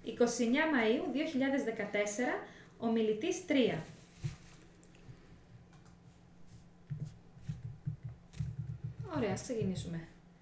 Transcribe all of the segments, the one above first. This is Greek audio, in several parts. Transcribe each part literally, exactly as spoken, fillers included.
είκοσι εννέα Μαΐου δύο χιλιάδες δεκατέσσερα, ομιλητής τρία. Ωραία, ας ξεκινήσουμε.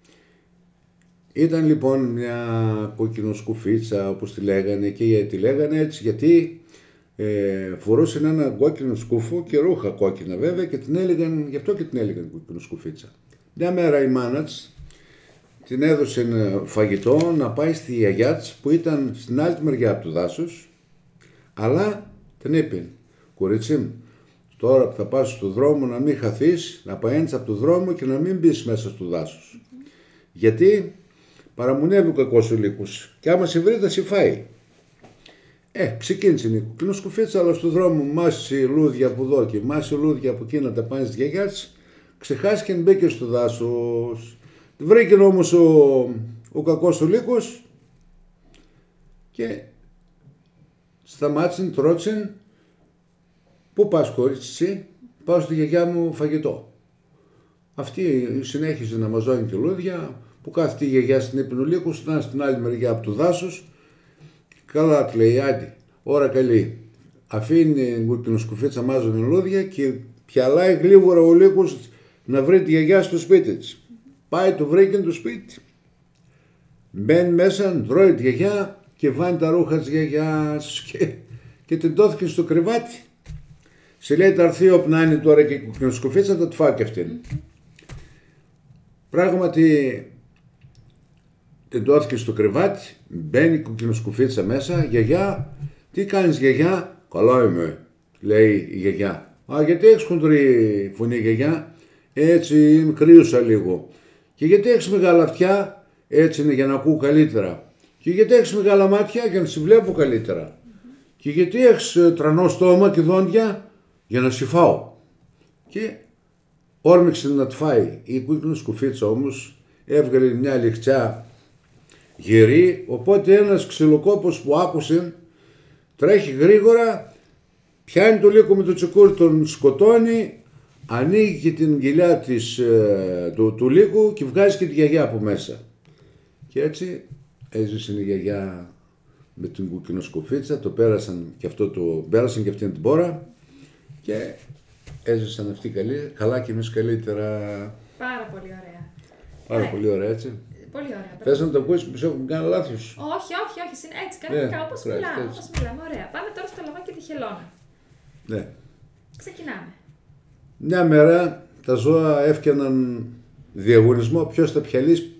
Ήταν λοιπόν μια κόκκινο-σκουφίτσα, όπως τη λέγανε, και τη λέγανε έτσι γιατί ε, φορούσε ένα κόκκινο σκούφο και ρούχα κόκκινα βέβαια, και την έλεγαν, γι' αυτό και την έλεγαν κόκκινο-σκουφίτσα. Μια μέρα η μάνα της την έδωσε φαγητό να πάει στη γιαγιά της που ήταν στην άλλη μεριά του δάσους, αλλά την είπε: κορίτσι μου, τώρα που θα πας στον δρόμο να μην χαθείς, να παένεις από τον δρόμο και να μην μπεις μέσα στο δάσος. Mm-hmm. Γιατί παραμονεύει ο κακός ο λύκος και άμα σε βρει θα σε φάει. Ε, ξεκίνησε η κοκκινοσκουφίτσα, αλλά στον δρόμο μάσει λούδια από εδώ και μάσει λούδια από εκεί να τα πάνε στη γιαγιά της, ξεχάστηκε και μπήκε στο δάσος. Βρήκε όμως ο, ο κακός ο λύκος και σταμάτησε, τρώτησε: πού πας κορίτσι? Πάω στη γιαγιά μου φαγητό. Αυτή συνέχισε να μαζώνει τη λούδια, που κάθεται η γιαγιά στην ύπνο λύκου, να στην άλλη μεριά από του δάσους. Καλά, του λέει, άντι, ώρα καλή. Αφήνει την κοκκινοσκουφίτσα μάζωνε λούδια και πιαλάει γλίγορα ο λύκος να βρει τη γιαγιά στο σπίτι της. Πάει, το βρήκε το σπίτι. Μπαίνει μέσα, τρώει τη γιαγιά και βάνει τα ρούχα της γιαγιάς και, και την τόθηκε στο κρεβάτι. Σε λέει, τα έρθει όπου να είναι τώρα και η κοκκινοσκουφίτσα, θα του φάω και αυτήν. Πράγματι την τόθηκε στο κρεβάτι, μπαίνει η κοκκινοσκουφίτσα μέσα. Γιαγιά, τι κάνεις γιαγιά? Καλά είμαι, λέει η γιαγιά. Α, γιατί έχεις χοντρή φωνή γιαγιά? Έτσι κρύωσα λίγο. Και γιατί έχεις μεγάλα αυτιά? Έτσι είναι για να ακούω καλύτερα. Και γιατί έχεις μεγάλα μάτια? Για να σε βλέπω καλύτερα. Mm-hmm. Και γιατί έχεις τρανό στόμα και δόντια? Για να σε φάω. Και όρμηξε να τη φάει. Η κοκκινοσκουφίτσα όμως έβγαλε μια λιχτσιά γερή, οπότε ένας ξυλοκόπος που άκουσε τρέχει γρήγορα, πιάνει το λύκο με το τσεκούρι, τον σκοτώνει, ανοίγει και την κοιλιά της, ε, του, του λύκου και βγάζει και τη γιαγιά από μέσα. Και έτσι έζησε η γιαγιά με την κοκκινοσκουφίτσα, το πέρασαν και αυτό το πέρασαν και αυτήν την πόρα και έζησαν αυτοί καλή, καλά και εμείς καλύτερα. Πάρα πολύ ωραία. Πάρα ωραία. πολύ ωραία, έτσι. Πολύ ωραία. Θες να το ακούσεις που σε έχουν κάνει λάθος? Όχι, όχι, όχι. Έτσι, κανονικά, yeah, όπως μιλάμε, όπως μιλάμε. Ωραία. Πάμε τώρα στο λαγό και τη χελώνα. Ναι. Ξεκινάμε. Μια μέρα τα ζώα έφτιαναν διαγωνισμό ποιος θα πιαλείς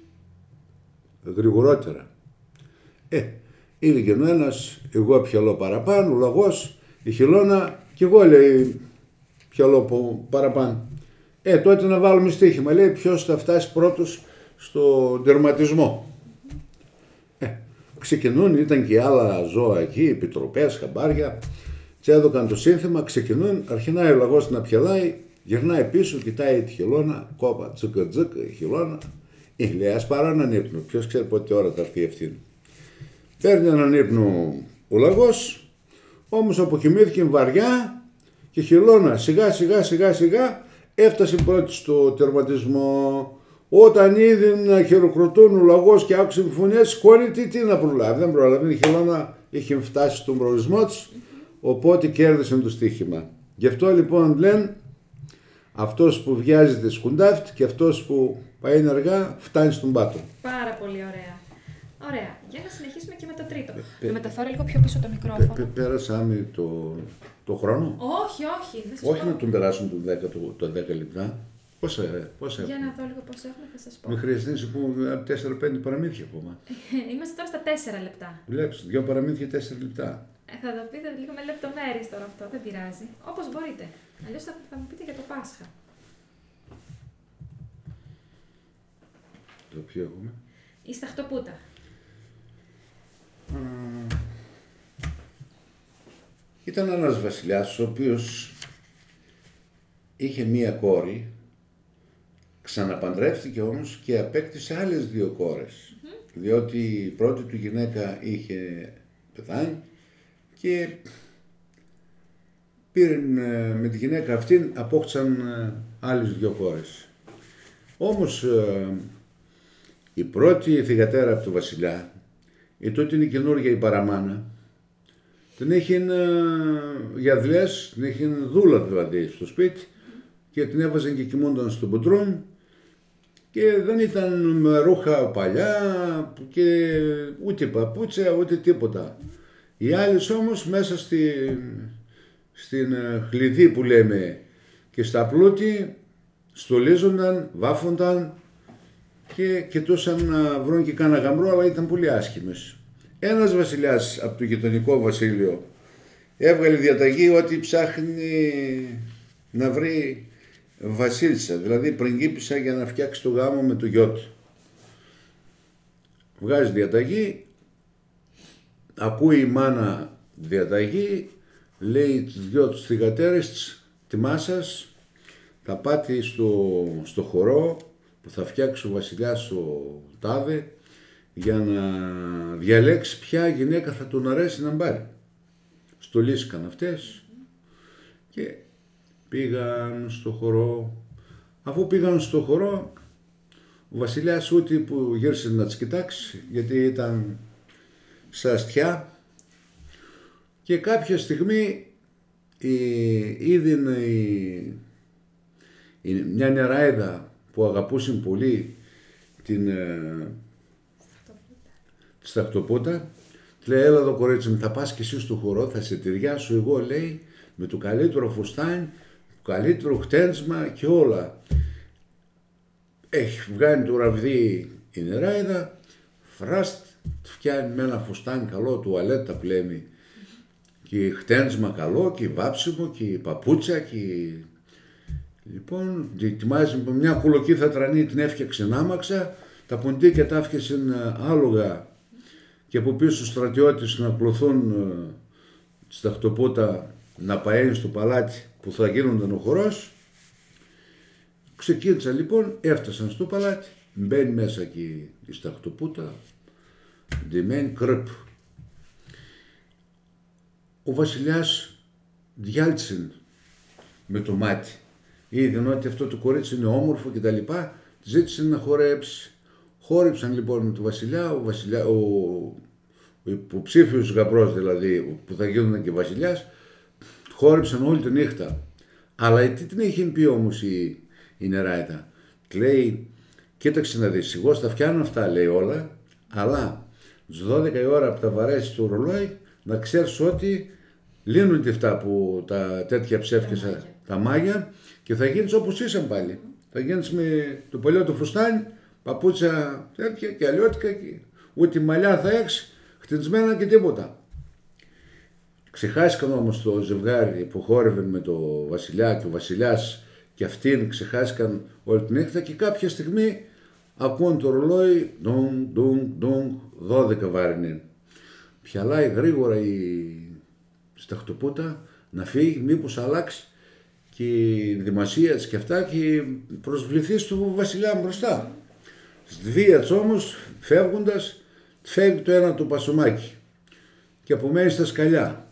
γρηγορότερα. Ε, έλεγε ο ένας, εγώ πιαλώ παραπάνω, ο λαγός, η χελώνα, και εγώ λέει πιαλώ παραπάνω. Ε, τότε να βάλουμε στοίχημα, λέει ποιος θα φτάσει πρώτος στο τερματισμό. Ε, ξεκινούν, ήταν και άλλα ζώα εκεί, επιτροπές, χαμπάρια, τσέδωκαν το σύνθημα, ξεκινούν, αρχινάει ο λαγός να πιαλάει, γυρνάει πίσω, κοιτάει τη χελώνα, κόπα, τσουκα τσουκα, η χελώνα, ε, λέει ας πάρω έναν ύπνο, ποιος ξέρει πότε ώρα θα έρθει αυτή. Παίρνει έναν ύπνο ο λαγός, όμως αποκοιμήθηκε βαριά και η χελώνα σιγά σιγά σιγά σιγά έφτασε πρώτη στο τερματισμό. Όταν είδε να χειροκροτούν ο λαγός και άκουσε φωνές, κόρη τι να προλάβει, δεν προλάβει, η χελώνα είχε φτάσει στον προορισμό της, οπότε κέρδισε το στοίχημα. Γι' αυτό λοιπόν λένε, αυτός που βιάζεται σκουντάφτει και αυτός που πάει αργά φτάνει στον πάτο. Πάρα πολύ ωραία. Ωραία. Για να συνεχίσουμε και με το τρίτο. Πε, να μεταφέρω λίγο πιο πίσω το μικρόφωνο. Πε, πέρασαμε το, το χρόνο. Όχι, όχι. Δεν σας όχι πω. Να τον περάσουμε το δέκα, το, το δέκα λεπτά. Πόσα, πόσα Για έχουμε? να δω λίγο πώς έχουμε, θα σας πω. Με χρειαστεί να σου πούμε τέσσερα πέντε παραμύθια ακόμα. Είμαστε τώρα στα τέσσερα λεπτά. Βλέπεις, δύο παραμύθια τέσσερα λεπτά. Ε, θα το πείτε λίγο με λεπτομέρειες τώρα αυτό, δεν πειράζει. Όπως μπορείτε. Αλλιώς θα, θα μου πείτε για το Πάσχα. Το ποιο έχουμε? Η Σταχτοπούτα. Mm. Ήταν ένας βασιλιάς ο οποίος είχε μία κόρη, ξαναπαντρεύτηκε όμως και απέκτησε άλλες δύο κόρες, mm-hmm. διότι η πρώτη του γυναίκα είχε πεθάνει και πήραν με τη γυναίκα αυτήν, απόκτησαν άλλες δύο κόρες. Όμως η πρώτη θυγατέρα από του βασιλιά η τότε είναι καινούργια η παραμάνα, την έχει για δουλειές, την έχει δούλα δηλαδή στο σπίτι και την έβαζαν και κοιμούνταν στο μπουντρούμ και δεν ήταν με ρούχα παλιά και ούτε παπούτσια ούτε τίποτα. Οι άλλες όμως μέσα στη, στην χλειδί που λέμε και στα πλούτη στολίζονταν, βάφονταν και κοιτούσαν να βρουν και κάνα γαμπρό, αλλά ήταν πολύ άσχημες. Ένας βασιλιάς από το γειτονικό βασίλειο έβγαλε διαταγή ότι ψάχνει να βρει βασίλισσα, δηλαδή πριγκίπισσα για να φτιάξει το γάμο με το γιο του. Βγάζει διαταγή, ακούει η μάνα διαταγή, λέει τις δυο τους θυγατέρες της, τιμάσας, θα πάτε στο, στο χορό που θα φτιάξει ο βασιλιάς ο τάδε για να διαλέξει ποια γυναίκα θα τον αρέσει να πάρει. Στολίστηκαν αυτές και πήγαν στο χορό. Αφού πήγαν στο χορό, ο βασιλιάς ούτε που γύρισε να τις κοιτάξει, γιατί ήταν σε αστιά, και κάποια στιγμή η, είδε η, η, μια νεράιδα που αγαπούσε πολύ την σταχτοπούτα, λέει, έλα εδώ κορίτσι μου, θα πας και εσύ στο χορό, θα σε ταιριάσω εγώ, λέει, με το καλύτερο φουστάνι, το καλύτερο χτένσμα και όλα. Έχει βγάλει το ραβδί η νεράιδα, φράστ, φτιάνει με ένα φουστάνι καλό, τουαλέτα πλέμει, και χτένσμα καλό και βάψιμο και παπούτσα και... Λοιπόν, ετοιμάζει με μια κουλοκύθα τρανή, την έφτιαξε άμαξα, τα ποντίκια τα έφτιαξε άλογα και από πίσω στρατιώτες να κλωθούν στα χτωπούτα να πααίνει στο παλάτι που θα γίνονταν ο χορός. Ξεκίνησαν λοιπόν, έφτασαν στο παλάτι, μπαίνει μέσα και η σταχτοπούτα, ντυμένη κρυπ. Ο βασιλιάς διάλυσε με το μάτι. Είδε ότι αυτό το κορίτσι είναι όμορφο και τα λοιπά, ζήτησε να χορέψει. Χόρεψαν λοιπόν με τον βασιλιά, ο, βασιλιά, ο, ο υποψήφιος γαμπρός δηλαδή, που θα γίνονταν και βασιλιάς, χόρεψαν όλη τη νύχτα. Αλλά τι την είχε πει όμως η, η νεράιδα. Λέει, κοίταξε να δεις, εγώ στα φτιάνω αυτά, λέει, όλα, αλλά στις δώδεκα η ώρα που τα βαρέσει το ρολόι, να ξέρεις ότι λύνονται αυτά που τα τέτοια ψεύτικα, τα, τα μάγια, και θα γίνεις όπως ήσαν πάλι. Θα γίνεις με το παλιό το φουστάνι, παπούτσα τέτοια και αλλιώτικα, και ούτε μαλλιά θα έχεις, χτενισμένα και τίποτα. Ξεχάστηκαν όμως το ζευγάρι που χόρευε με το βασιλιά και ο βασιλιάς και αυτήν, ξεχάστηκαν όλη την νύχτα και κάποια στιγμή ακούν το ρολόι, ντουνγκ, ντουνγκ, ντουνγκ, δώδεκα βάρινε. Πιαλάει γρήγορα η σταχτοπούτα να φύγει, μήπως αλλάξει και η δημασία της και αυτά και προσβληθεί στο βασιλιά μπροστά. Σβίας όμως, φεύγοντας, φεύγει το ένα το πασομάκι και απομένει στα σκαλιά.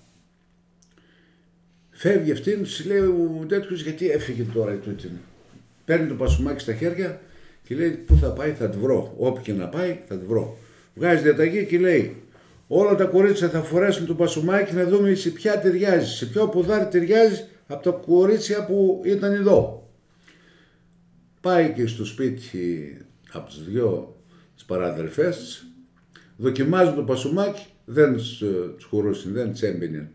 Φεύγει αυτήν, της λέει ο τέτοιος, γιατί έφυγε τώρα η τούτη. Παίρνει το πασομάκι στα χέρια και λέει, πού θα πάει, θα τη βρω. Όπου και να πάει, θα τη βρω. Βγάζει διαταγή και λέει, όλα τα κορίτσια θα φορέσουν το πασομάκι να δούμε σε ποια ταιριάζει, σε ποιο ποδάρι ταιριάζει από τα κορίτσια που ήταν εδώ. Πάει και στο σπίτι από τις δυο τις παραδερφές της, δοκιμάζουν το πασομάκι, δεν τους χωρούσαν, δεν τις έμπαινε.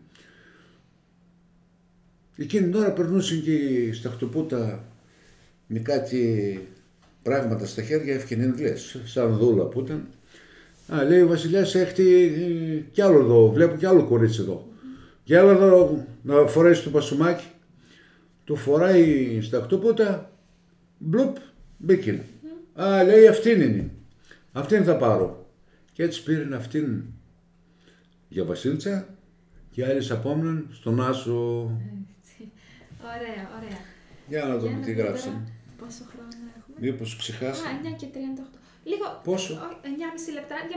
Εκείνη την ώρα περνούσαν και η σταχτοπούτα με κάτι πράγματα στα χέρια, έφτιανε γλές, σαν δούλα που ήταν. Α, λέει ο βασιλιάς, έχει κι άλλο εδώ, βλέπω κι άλλο κορίτσι εδώ. Για άλλο εδώ να φορέσει το πασομάκι. Το φοράει η σταχτοπούτα, μπλουπ, μπήκε. Mm. Α, λέει, αυτήν είναι. Αυτήν θα πάρω. Και έτσι πήραν αυτήν για βασίλισσα και άλλες απόμεναν στον Άσο. Ωραία, ωραία. Για να δούμε τι γράψαμε. Πόσο χρόνο έχουμε? Μήπως ξεχάσαμε. Α, εννιά και τριάντα οκτώ. Λίγο. Πόσο? εννιά και μισή λεπτά.